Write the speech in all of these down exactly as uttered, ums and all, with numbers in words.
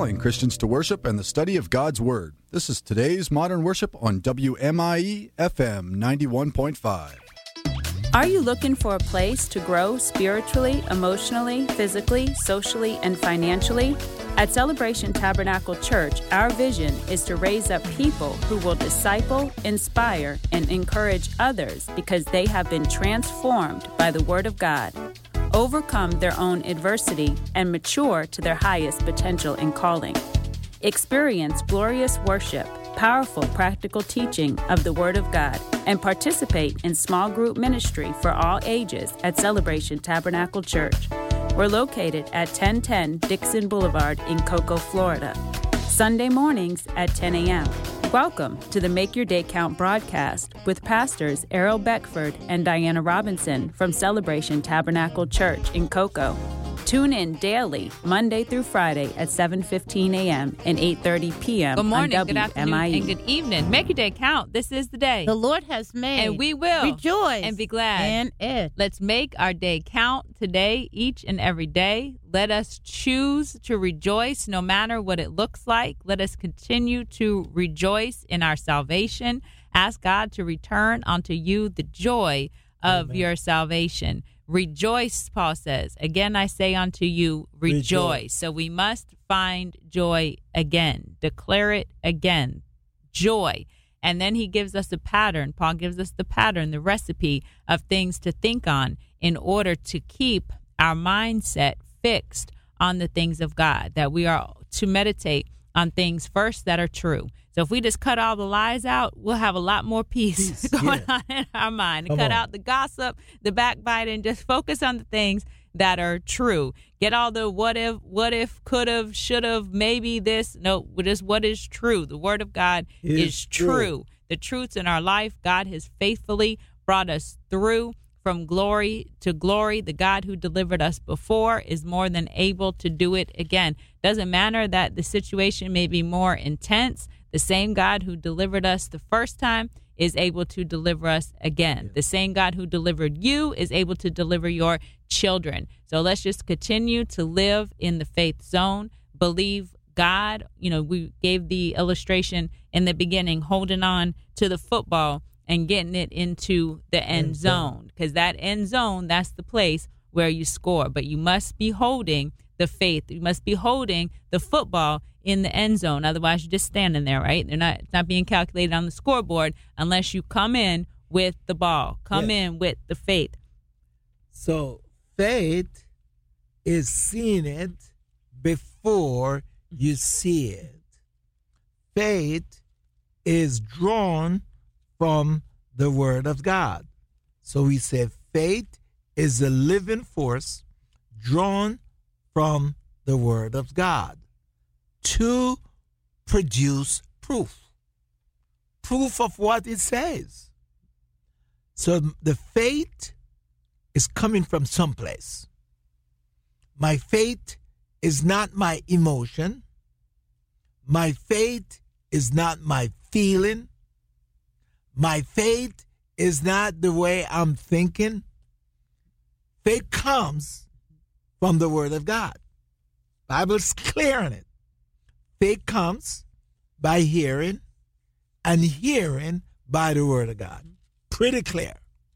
calling Christians to worship and the study of God's Word. This is today's Modern Worship on W M I E F M ninety-one point five. Are you looking for a place to grow spiritually, emotionally, physically, socially, and financially? At Celebration Tabernacle Church, our vision is to raise up people who will disciple, inspire, and encourage others because they have been transformed by the Word of God, overcome their own adversity, and mature to their highest potential and calling. Experience glorious worship, powerful practical teaching of the Word of God, and participate in small group ministry for all ages at Celebration Tabernacle Church. We're located at ten ten Dixon Boulevard in Cocoa, Florida. Sunday mornings at ten a.m. Welcome to the Make Your Day Count broadcast with pastors Errol Beckford and Diana Robinson from Celebration Tabernacle Church in Cocoa. Tune in daily, Monday through Friday at seven fifteen a.m. and eight thirty p.m. Good morning, on good afternoon, W M I E. and good evening. Make your day count. This is the day the Lord has made. and we will rejoice and be glad in it. Let's make our day count today, each and every day. Let us choose to rejoice no matter what it looks like. Let us continue to rejoice in our salvation. Ask God to return unto you the joy of Amen. Your salvation. Rejoice, Paul says. Again, I say unto you, rejoice. rejoice. So we must find joy again. Declare it again. Joy. And then he gives us a pattern. Paul gives us the pattern, the recipe of things to think on in order to keep our mindset fixed on the things of God, that we are to meditate on things first that are true. So if we just cut all the lies out, we'll have a lot more peace, peace going yeah. on in our mind. And cut on. out the gossip, the backbiting, just focus on the things that are true. Get all the what if, what if, could have, should have, maybe this. No, just what is true. The Word of God is, is true. true. The truths in our life, God has faithfully brought us through from glory to glory. The God who delivered us before is more than able to do it again. Doesn't matter that the situation may be more intense. The same God who delivered us the first time is able to deliver us again. Yeah. The same God who delivered you is able to deliver your children. So let's just continue to live in the faith zone, believe God. You know, we gave the illustration in the beginning, holding on to the football and getting it into the end, end zone, because that end zone, that's the place where you score. But you must be holding the faith. You must be holding the football in the end zone. Otherwise, you're just standing there, right? They're not, it's not being calculated on the scoreboard unless you come in with the ball, come yes. in with the faith. So faith is seeing it before you see it. Faith is drawn from the Word of God. So we say faith is a living force drawn from the Word of God to produce proof. Proof of what it says. So the faith is coming from someplace. My faith is not my emotion. My faith is not my feeling. My faith is not the way I'm thinking. Faith comes from the Word of God. Bible's clear on it. Faith comes by hearing, and hearing by the Word of God. Pretty clear.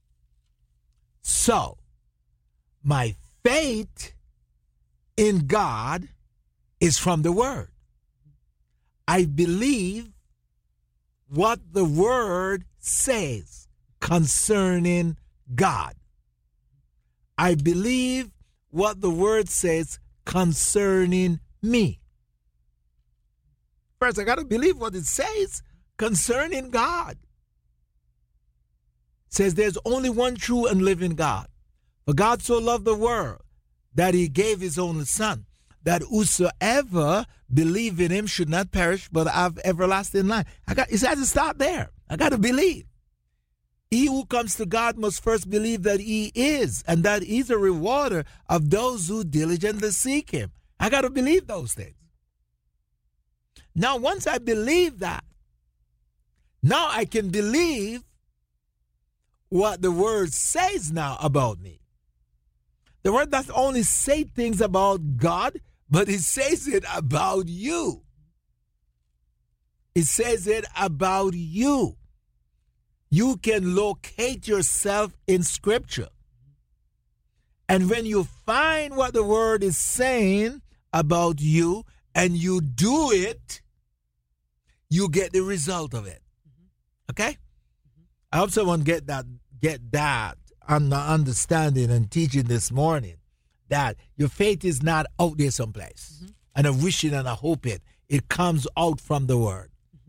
So, my faith in God is from the Word. I believe what the Word says concerning God. I believe what the Word says concerning me. First, I got to believe what it says concerning God. It says there's only one true and living God. For God so loved the world that he gave his only Son, that whosoever believe in him should not perish but have everlasting life. I got, it has to start there. I got to believe. He who comes to God must first believe that he is, and that he's a rewarder of those who diligently seek him. I got to believe those things. Now, once I believe that, now I can believe what the Word says now about me. The Word doesn't only say things about God, but it says it about you. It says it about you. You can locate yourself in Scripture. And when you find what the Word is saying about you and you do it, you get the result of it. Okay? I hope someone get that, get that understanding and teaching this morning, that your faith is not out there someplace mm-hmm. and a wishing and a hoping. It comes out from the Word.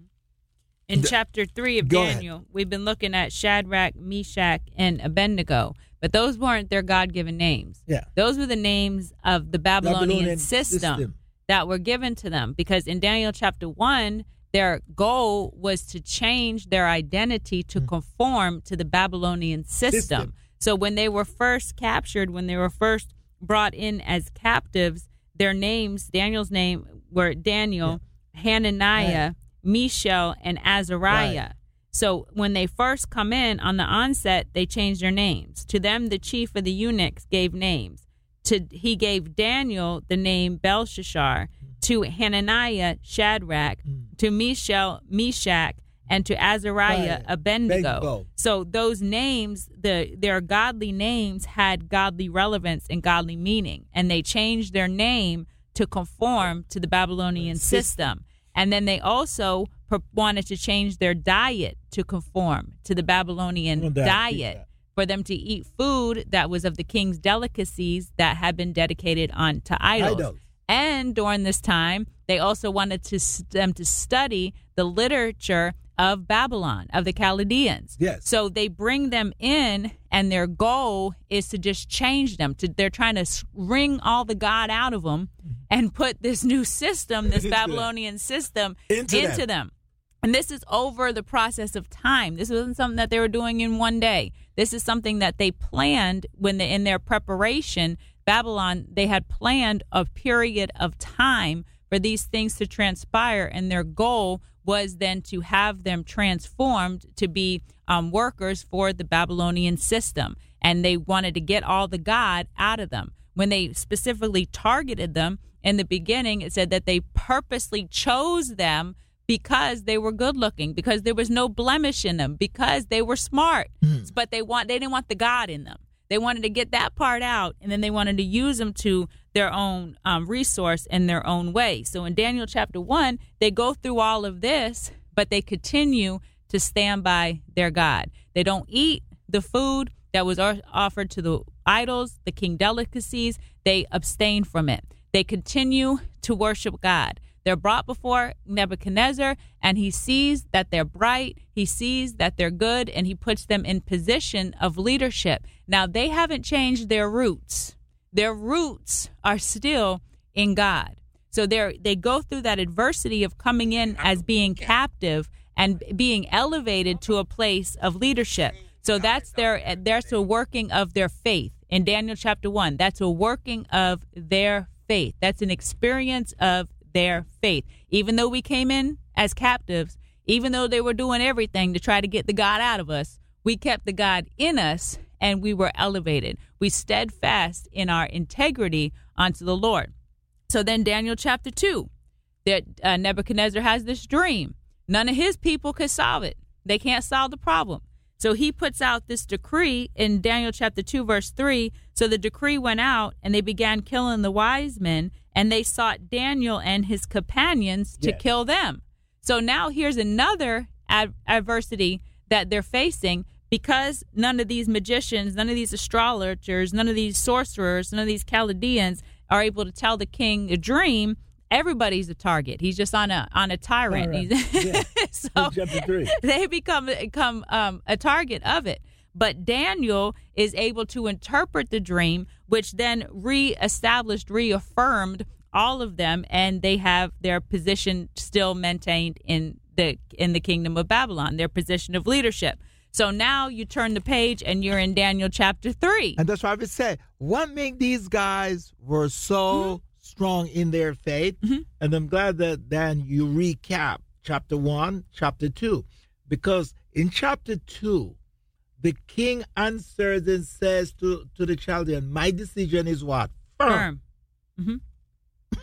In the, chapter three of Daniel, ahead. We've been looking at Shadrach, Meshach, and Abednego, but those weren't their God-given names. Yeah. Those were the names of the Babylonian, Babylonian system, system that were given to them, because in Daniel chapter one, their goal was to change their identity to mm. conform to the Babylonian system. system. So when they were first captured, when they were first brought in as captives, their names, Daniel's name, were Daniel, yeah. Hananiah, right. Mishael, and Azariah. Right. So when they first come in on the onset, they changed their names. To them, the chief of the eunuchs gave names. To He gave Daniel the name Belshazzar, to Hananiah, Shadrach, mm. to Mishael, Meshach, and to Azariah, right. Abednego. Abednego. So those names, the their godly names had godly relevance and godly meaning, and they changed their name to conform to the Babylonian system. system. And then they also per- wanted to change their diet to conform to the Babylonian diet, for them to eat food that was of the king's delicacies that had been dedicated on to idols. idols. And during this time, they also wanted to them to study the literature of Babylon, of the Chaldeans. Yes. So they bring them in, and their goal is to just change them. To They're trying to wring all the God out of them and put this new system, this Babylonian system, into, into them. them. And this is over the process of time. This wasn't something that they were doing in one day. This is something that they planned when they, in their preparation. Babylon, they had planned a period of time for these things to transpire, and their goal was then to have them transformed to be um, workers for the Babylonian system. And they wanted to get all the God out of them. When they specifically targeted them in the beginning, it said that they purposely chose them because they were good looking, because there was no blemish in them, because they were smart. Mm. But they want they didn't want the God in them. They wanted to get that part out, and then they wanted to use them to their own um, resource in their own way. So in Daniel chapter one, they go through all of this, but they continue to stand by their God. They don't eat the food that was offered to the idols, the king delicacies. They abstain from it. They continue to worship God. They're brought before Nebuchadnezzar, and he sees that they're bright. He sees that they're good, and he puts them in position of leadership. Now, they haven't changed their roots. Their roots are still in God. So they they go through that adversity of coming in as being captive and being elevated to a place of leadership. So that's their that's a working of their faith. In Daniel chapter one, that's a working of their faith. That's an experience of their faith. Even though we came in as captives, even though they were doing everything to try to get the God out of us, we kept the God in us, and we were elevated. We steadfast in our integrity unto the Lord. So then Daniel chapter two, that uh, Nebuchadnezzar has this dream. None of his people could solve it. They can't solve the problem. So he puts out this decree in Daniel chapter two, verse three. So the decree went out, and they began killing the wise men, and they sought Daniel and his companions to yes. kill them. So now here's another ad- adversity that they're facing, because none of these magicians, none of these astrologers, none of these sorcerers, none of these Chaldeans are able to tell the king a dream. Everybody's a target. He's just on a on a tyrant. Right. Yeah. So they become become um, a target of it. But Daniel is able to interpret the dream, which then reestablished, reaffirmed all of them, and they have their position still maintained in the in the kingdom of Babylon, their position of leadership. So now you turn the page and you're in Daniel chapter three. And that's why I would say, what made these guys were so mm-hmm. strong in their faith? Mm-hmm. And I'm glad that then you recap chapter one, chapter two. Because in chapter two, the king answers and says to, to the Chaldean, my decision is what? Firm. Firm. Mm-hmm.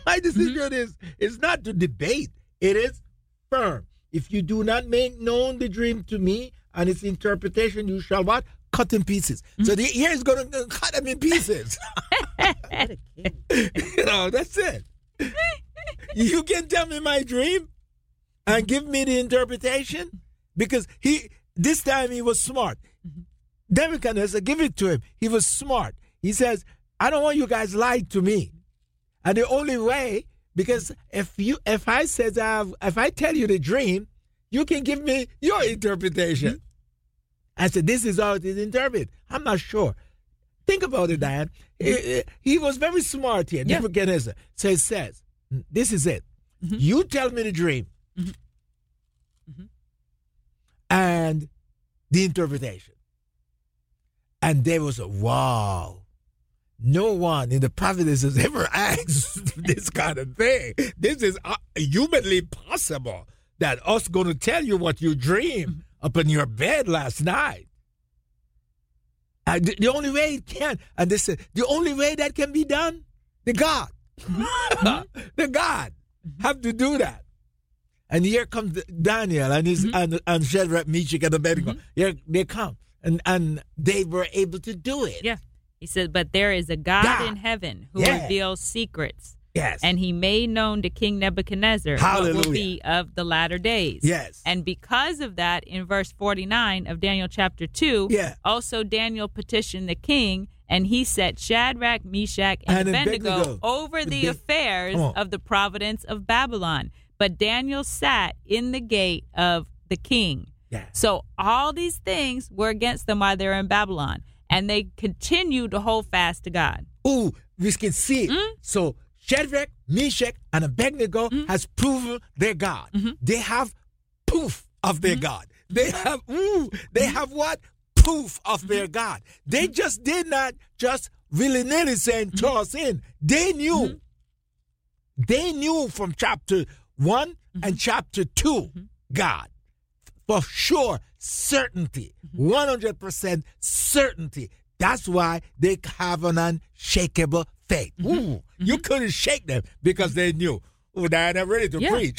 My decision mm-hmm. is, is not to debate. It is firm. If you do not make known the dream to me and its interpretation, you shall what? Cut in pieces. Mm-hmm. So the ear is going to cut them in pieces. You know, that's it. You can tell me my dream and give me the interpretation, because he this time he was smart. Mm-hmm. Nebuchadnezzar, give it to him. He was smart. He says, I don't want you guys lie to me. And the only way, because if you if I says I have, if I tell you the dream, you can give me your interpretation. Mm-hmm. I said, this is how it is interpreted. I'm not sure. Think about it, Diane. He, he was very smart here. Yeah. Nebuchadnezzar. So it says, this is it. Mm-hmm. You tell me the dream. Mm-hmm. Mm-hmm. And the interpretation. And there was a wow. No one in the providence has ever asked this kind of thing. This is uh, humanly possible, that us going to tell you what you dreamed mm-hmm. up in your bed last night. And the, the only way it can, and this is the only way that can be done, the God. Mm-hmm. The God have to do that. And here comes Daniel and his mm-hmm. and, and Shadrach, Meshach, and Abednego. Mm-hmm. Here they come, and and they were able to do it. Yeah, he said, but there is a God, God. in heaven who yeah. reveals secrets. Yes, and he made known to King Nebuchadnezzar Hallelujah. what will be of the latter days. Yes, and because of that, in verse forty-nine of Daniel chapter two, yeah. also Daniel petitioned the king. And he set Shadrach, Meshach, and, and Abednego, Abednego over the, the affairs of the providence of Babylon. But Daniel sat in the gate of the king. Yeah. So all these things were against them while they were in Babylon. And they continued to hold fast to God. Oh, we can see it. Mm-hmm. So Shadrach, Meshach, and Abednego mm-hmm. has proven their God. Mm-hmm. They have proof of their mm-hmm. God. They have, ooh, they mm-hmm. have what? Proof of mm-hmm. their God. They just did not just willy-nilly saying, mm-hmm. throw us in. They knew. Mm-hmm. They knew from chapter one mm-hmm. and chapter two, mm-hmm. God. For sure, certainty. Mm-hmm. one hundred percent certainty. That's why they have an unshakable faith. Mm-hmm. Ooh, mm-hmm. You couldn't shake them because they knew. Oh, they're ready to yeah. preach.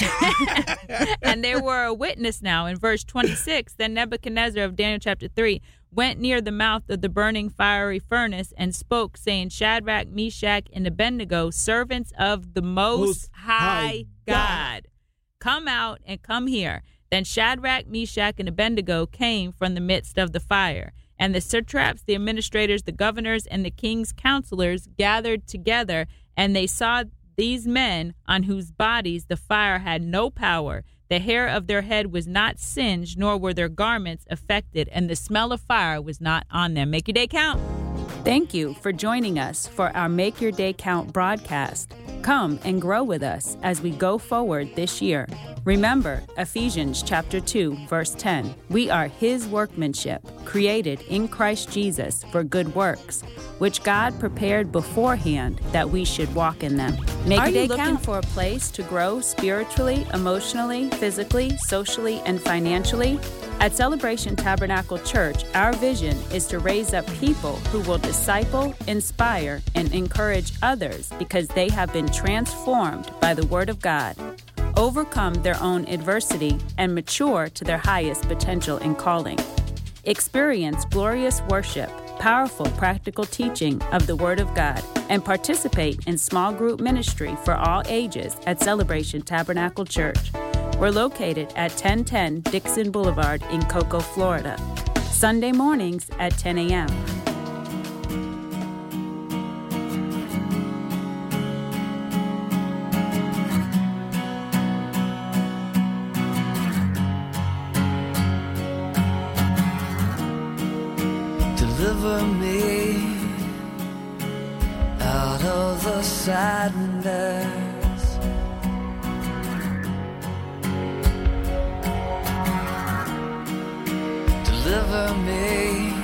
And there were a witness now in verse twenty-six. Then Nebuchadnezzar of Daniel chapter three went near the mouth of the burning fiery furnace and spoke, saying, Shadrach, Meshach, and Abednego, servants of the Most, Most High, High God, God, come out and come here. Then Shadrach, Meshach, and Abednego came from the midst of the fire. And the satraps, the administrators, the governors, and the king's counselors gathered together, and they saw these men on whose bodies the fire had no power. The hair of their head was not singed, nor were their garments affected, and the smell of fire was not on them. Make your day count. Thank you for joining us for our Make Your Day Count broadcast. Come and grow with us as we go forward this year. Remember Ephesians chapter two, verse ten. We are His workmanship, created in Christ Jesus for good works, which God prepared beforehand that we should walk in them. Make Are your day you looking count. for a place to grow spiritually, emotionally, physically, socially, and financially? At Celebration Tabernacle Church, our vision is to raise up people who will disciple, inspire, and encourage others because they have been transformed by the Word of God, overcome their own adversity, and mature to their highest potential and calling. Experience glorious worship, powerful practical teaching of the Word of God, and participate in small group ministry for all ages at Celebration Tabernacle Church. We're located at ten ten Dixon Boulevard in Cocoa, Florida. Sunday mornings at ten a.m. Deliver me out of the sadness. Deliver me